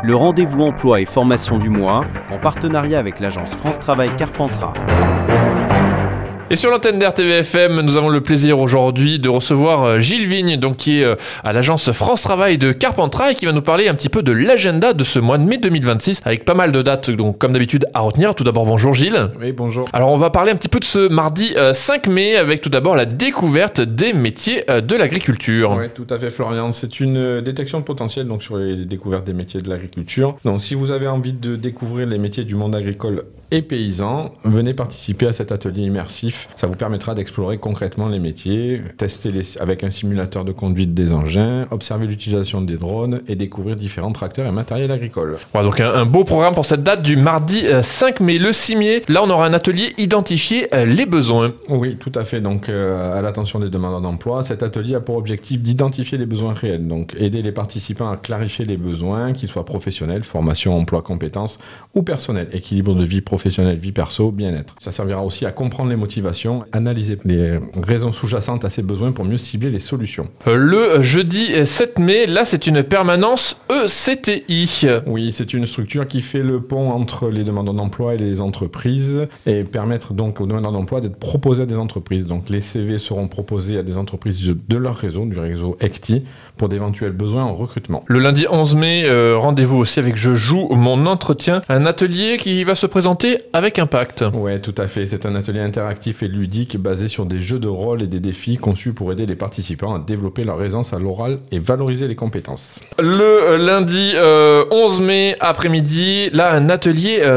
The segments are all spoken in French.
le rendez-vous emploi et formation du mois, en partenariat avec l'agence France Travail Carpentras. Et sur l'antenne d'RTVFM, nous avons le plaisir aujourd'hui de recevoir Gilles Vigne, donc qui est à l'agence France Travail de Carpentras et qui va nous parler un petit peu de l'agenda de ce mois de mai 2026 avec pas mal de dates, donc comme d'habitude à retenir. Tout d'abord, bonjour Gilles. Oui, bonjour. Alors on va parler un petit peu de ce mardi 5 mai avec tout d'abord la découverte des métiers de l'agriculture. Oui, tout à fait Florian. C'est une détection de potentiel donc sur les découvertes des métiers de l'agriculture. Donc si vous avez envie de découvrir les métiers du monde agricole et paysan, venez participer à cet atelier immersif. Ça vous permettra d'explorer concrètement les métiers, tester avec un simulateur de conduite des engins, observer l'utilisation des drones et découvrir différents tracteurs et matériel agricole. Voilà, donc un beau programme pour cette date du mardi 5 mai. Le 6 mai, là on aura un atelier identifier les besoins. Oui, tout à fait. Donc à l'attention des demandeurs d'emploi, cet atelier a pour objectif d'identifier les besoins réels. Donc aider les participants à clarifier les besoins, qu'ils soient professionnels, formation, emploi, compétences ou personnels, équilibre de vie professionnelle, vie perso, bien-être. Ça servira aussi à comprendre les motivations, analyser les raisons sous-jacentes à ces besoins pour mieux cibler les solutions. Le jeudi 7 mai, là c'est une permanence ECTI. Oui, c'est une structure qui fait le pont entre les demandeurs d'emploi et les entreprises et permettre donc aux demandeurs d'emploi d'être proposés à des entreprises. Donc les CV seront proposés à des entreprises de leur réseau, du réseau ECTI, pour d'éventuels besoins en recrutement. Le lundi 11 mai, rendez-vous aussi avec Je joue mon entretien, un atelier qui va se présenter avec impact. Oui, tout à fait. C'est un atelier interactif et ludique basé sur des jeux de rôle et des défis conçus pour aider les participants à développer leur aisance à l'oral et valoriser les compétences. Le lundi 11 mai après-midi, là un atelier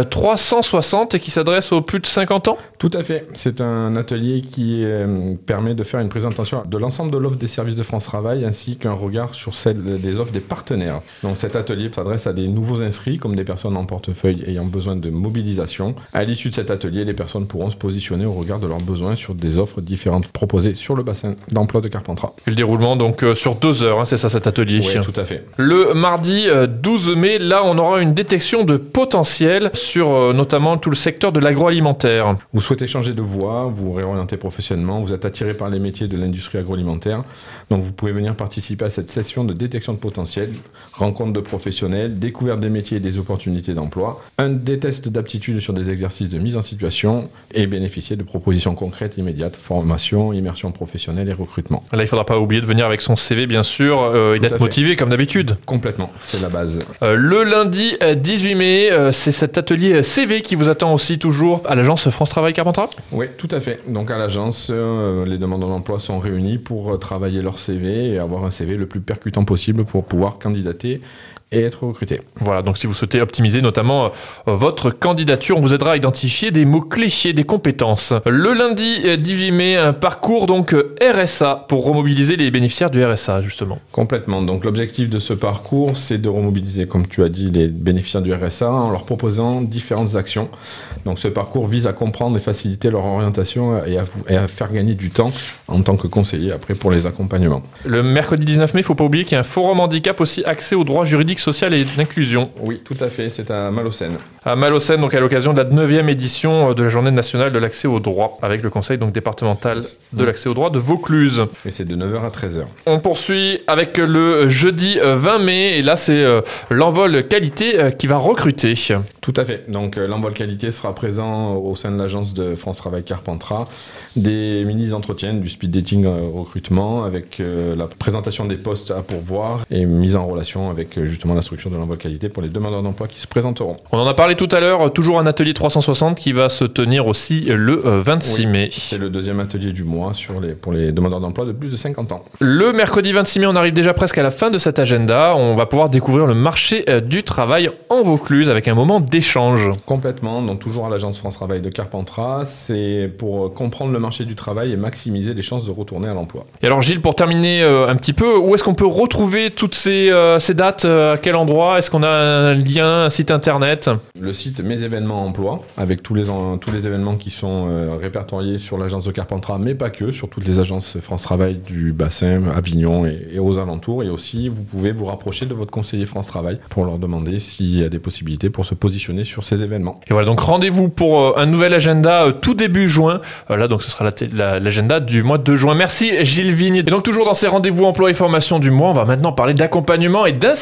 360 qui s'adresse aux plus de 50 ans. Tout à fait. C'est un atelier qui permet de faire une présentation de l'ensemble de l'offre des services de France Travail ainsi qu'un regard sur celle des offres des partenaires. Donc cet atelier s'adresse à des nouveaux inscrits comme des personnes en portefeuille ayant besoin de mobilisation. À l'issue de cet atelier, les personnes pourront se positionner au regard de leurs besoins sur des offres différentes proposées sur le bassin d'emploi de Carpentras. Le déroulement donc sur 2 heures, hein, c'est ça cet atelier. Oui, tout à fait. Le mardi 12 mai, là on aura une détection de potentiel sur notamment tout le secteur de l'agroalimentaire. Vous souhaitez changer de voie, vous réorienter professionnellement, vous êtes attiré par les métiers de l'industrie agroalimentaire, donc vous pouvez venir participer à cette session de détection de potentiel, rencontre de professionnels, découverte des métiers et des opportunités d'emploi, des tests d'aptitude sur des exercices de mise en situation et bénéficier de propositions concrètes immédiates, formation, immersion professionnelle et recrutement. Là, il ne faudra pas oublier de venir avec son CV, bien sûr, et d'être motivé comme d'habitude. Complètement, c'est la base. Le lundi 18 mai, c'est cet atelier CV qui vous attend aussi toujours à l'agence France Travail Carpentras ? Oui, tout à fait. Donc à l'agence, les demandeurs d'emploi sont réunis pour travailler leur CV et avoir un CV le plus percutant possible pour pouvoir candidater et être recruté. Voilà, donc si vous souhaitez optimiser notamment votre candidature, on vous aidera à identifier des mots-clés et des compétences. Le lundi 18 mai, un parcours donc RSA pour remobiliser les bénéficiaires du RSA, justement. Complètement. Donc l'objectif de ce parcours, c'est de remobiliser, comme tu as dit, les bénéficiaires du RSA en leur proposant différentes actions. Donc ce parcours vise à comprendre et faciliter leur orientation et à faire gagner du temps en tant que conseiller après pour les accompagnements. Le mercredi 19 mai, il ne faut pas oublier qu'il y a un forum handicap aussi accès aux droits juridiques, social et d'inclusion. Oui, tout à fait, c'est à Malaucène. À Malaucène, donc à l'occasion de la 9e édition de la Journée nationale de l'accès aux droits, avec le conseil donc départemental de l'accès aux droits de Vaucluse. Et c'est de 9h à 13h. On poursuit avec le jeudi 20 mai, et là c'est l'Envol Qualité qui va recruter. Tout à fait, donc l'Envol Qualité sera présent au sein de l'agence de France Travail Carpentras, des mini-entretiens, du speed dating recrutement, avec la présentation des postes à pourvoir et mise en relation avec justement la structure de l'Envol Qualité pour les demandeurs d'emploi qui se présenteront. On en a parlé tout à l'heure, toujours un atelier 360 qui va se tenir aussi le 26 mai. C'est le deuxième atelier du mois pour les demandeurs d'emploi de plus de 50 ans. Le mercredi 26 mai, on arrive déjà presque à la fin de cet agenda. On va pouvoir découvrir le marché du travail en Vaucluse avec un moment d'échange. Complètement, donc toujours à l'agence France Travail de Carpentras, c'est pour comprendre le marché du travail et maximiser les chances de retourner à l'emploi. Et alors Gilles, pour terminer un petit peu, où est-ce qu'on peut retrouver toutes ces dates, à quel endroit? Est-ce qu'on a un lien, un site internet? Le site Mes événements emploi, avec tous les événements qui sont répertoriés sur l'agence de Carpentras, mais pas que, sur toutes les agences France Travail du bassin, Avignon et aux alentours. Et aussi, vous pouvez vous rapprocher de votre conseiller France Travail pour leur demander s'il y a des possibilités pour se positionner sur ces événements. Et voilà, donc rendez-vous pour un nouvel agenda tout début juin. Là, donc ce sera l'agenda du mois de juin. Merci Gilles Vigne. Et donc toujours dans ces rendez-vous emploi et formation du mois, on va maintenant parler d'accompagnement et d'insertion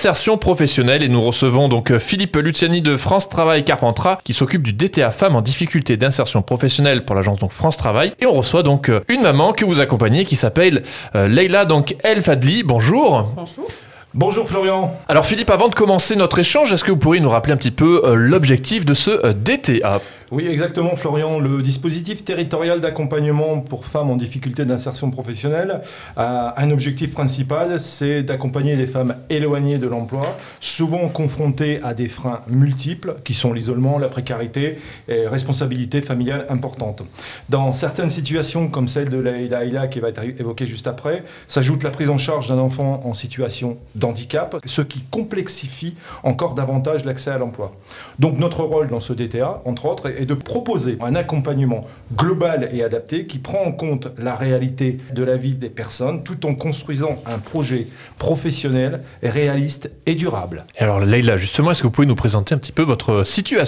professionnelle et nous recevons donc Philippe Luciani de France Travail Carpentras qui s'occupe du DTA Femmes en difficulté d'insertion professionnelle pour l'agence donc France Travail. Et on reçoit donc une maman que vous accompagnez qui s'appelle Leïla donc El Fadli. Bonjour. Bonjour. Bonjour Florian. Alors Philippe, avant de commencer notre échange, est-ce que vous pourriez nous rappeler un petit peu l'objectif de ce DTA ? Oui, exactement Florian. Le dispositif territorial d'accompagnement pour femmes en difficulté d'insertion professionnelle a un objectif principal, c'est d'accompagner les femmes éloignées de l'emploi, souvent confrontées à des freins multiples qui sont l'isolement, la précarité et responsabilité familiale importante. Dans certaines situations comme celle de Leïla qui va être évoquée juste après, s'ajoute la prise en charge d'un enfant en situation d'handicap, ce qui complexifie encore davantage l'accès à l'emploi. Donc notre rôle dans ce DTA, entre autres, est de proposer un accompagnement global et adapté qui prend en compte la réalité de la vie des personnes tout en construisant un projet professionnel, réaliste et durable. Et alors Leïla, justement, est-ce que vous pouvez nous présenter un petit peu votre situation ?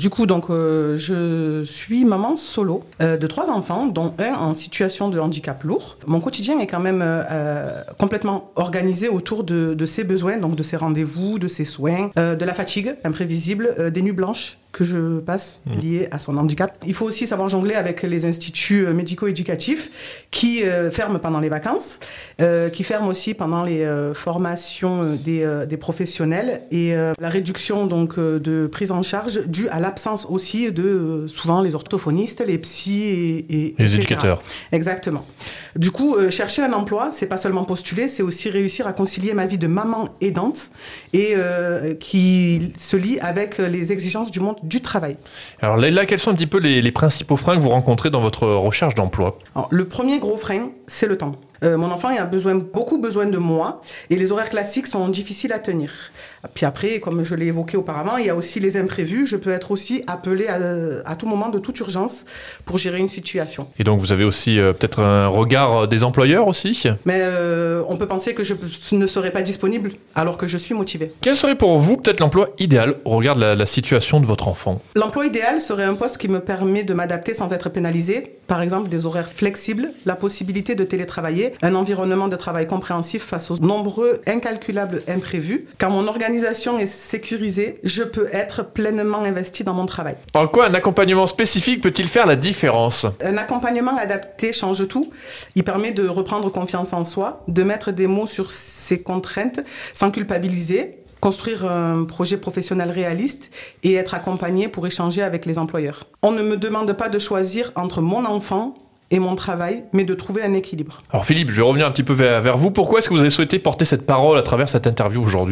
Je suis maman solo de 3 enfants, dont un en situation de handicap lourd. Mon quotidien est quand même complètement organisé autour de ses besoins, donc de ses rendez-vous, de ses soins, de la fatigue imprévisible, des nuits blanches que je passe liées à son handicap. Il faut aussi savoir jongler avec les instituts médico-éducatifs qui ferment pendant les vacances, qui ferment aussi pendant les formations des professionnels et la réduction donc de prise en charge due à l'absence aussi de souvent les orthophonistes, les psys et les etc. éducateurs. Exactement. Du coup, chercher un emploi, c'est pas seulement postuler, c'est aussi réussir à concilier ma vie de maman aidante et qui se lie avec les exigences du monde du travail. Alors Leïla, quels sont un petit peu les principaux freins que vous rencontrez dans votre recherche d'emploi ? Alors, le premier gros frein, c'est le temps. Mon enfant a beaucoup besoin de moi et les horaires classiques sont difficiles à tenir. Puis après, comme je l'ai évoqué auparavant, il y a aussi les imprévus. Je peux être aussi appelée à tout moment de toute urgence pour gérer une situation. Et donc vous avez aussi peut-être un regard des employeurs aussi ? Mais on peut penser que je ne serai pas disponible alors que je suis motivée. Quel serait pour vous peut-être l'emploi idéal au regard de la situation de votre enfant ? L'emploi idéal serait un poste qui me permet de m'adapter sans être pénalisée. Par exemple, des horaires flexibles, la possibilité de télétravailler, un environnement de travail compréhensif face aux nombreux incalculables imprévus. Quand mon organisation est sécurisée, je peux être pleinement investie dans mon travail. En quoi un accompagnement spécifique peut-il faire la différence ? Un accompagnement adapté change tout. Il permet de reprendre confiance en soi, de mettre des mots sur ses contraintes sans culpabiliser, construire un projet professionnel réaliste et être accompagné pour échanger avec les employeurs. On ne me demande pas de choisir entre mon enfant et mon travail, mais de trouver un équilibre. Alors Philippe, je vais revenir un petit peu vers vous. Pourquoi est-ce que vous avez souhaité porter cette parole à travers cette interview aujourd'hui ?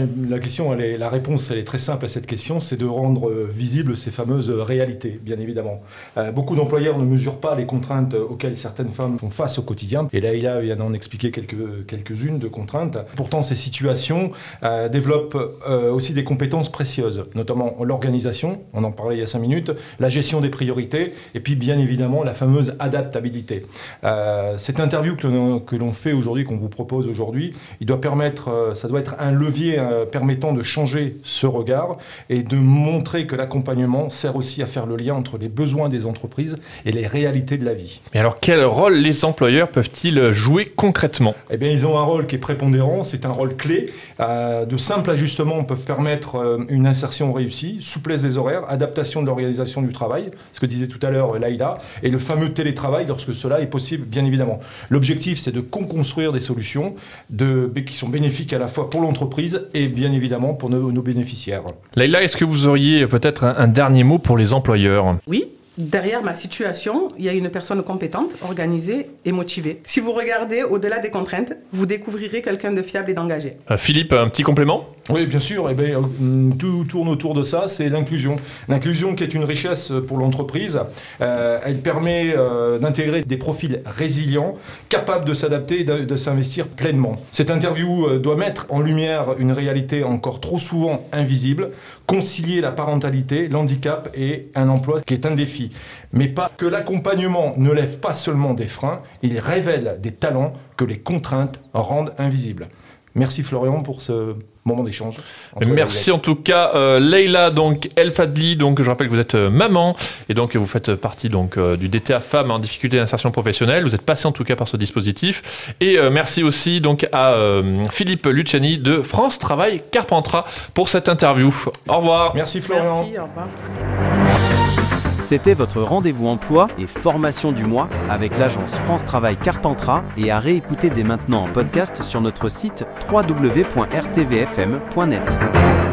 La réponse elle est très simple à cette question, c'est de rendre visibles ces fameuses réalités, bien évidemment. Beaucoup d'employeurs ne mesurent pas les contraintes auxquelles certaines femmes font face au quotidien. Et Leïla vient d'en expliquer quelques-unes de contraintes. Pourtant, ces situations développent aussi des compétences précieuses, notamment l'organisation, on en parlait il y a 5 minutes, la gestion des priorités, et puis bien évidemment la fameuse adaptabilité. Cette interview que l'on fait aujourd'hui, qu'on vous propose aujourd'hui, ça doit être un levier permettant de changer ce regard et de montrer que l'accompagnement sert aussi à faire le lien entre les besoins des entreprises et les réalités de la vie. Mais alors quel rôle les employeurs peuvent-ils jouer concrètement ? Eh bien, ils ont un rôle qui est prépondérant, c'est un rôle clé. De simples ajustements peuvent permettre une insertion réussie, souplesse des horaires, adaptation de l'organisation du travail, ce que disait tout à l'heure Leïla, et le fameux télétravail lorsque cela est possible, bien évidemment. L'objectif, c'est de construire des solutions qui sont bénéfiques à la fois pour l'entreprise et bien évidemment pour nos bénéficiaires. Leïla, est-ce que vous auriez peut-être un dernier mot pour les employeurs ? Oui. Derrière ma situation, il y a une personne compétente, organisée et motivée. Si vous regardez au-delà des contraintes, vous découvrirez quelqu'un de fiable et d'engagé. Philippe, un petit complément ? Oui, bien sûr. Tout tourne autour de ça, c'est l'inclusion. L'inclusion qui est une richesse pour l'entreprise. Elle permet d'intégrer des profils résilients, capables de s'adapter et de s'investir pleinement. Cette interview doit mettre en lumière une réalité encore trop souvent invisible, concilier la parentalité, l'handicap et un emploi qui est un défi. Mais pas que l'accompagnement ne lève pas seulement des freins, il révèle des talents que les contraintes rendent invisibles. Merci Florian pour ce moment d'échange. Merci en tout cas Leïla donc El Fadli, donc je rappelle que vous êtes maman et donc vous faites partie donc du DTA Femmes en difficulté d'insertion professionnelle. Vous êtes passé en tout cas par ce dispositif et merci aussi donc à Philippe Luciani de France Travail Carpentras pour cette interview. Au revoir. Merci Florian. Merci, au revoir. C'était votre rendez-vous emploi et formation du mois avec l'agence France Travail Carpentras et à réécouter dès maintenant en podcast sur notre site www.rtvfm.net.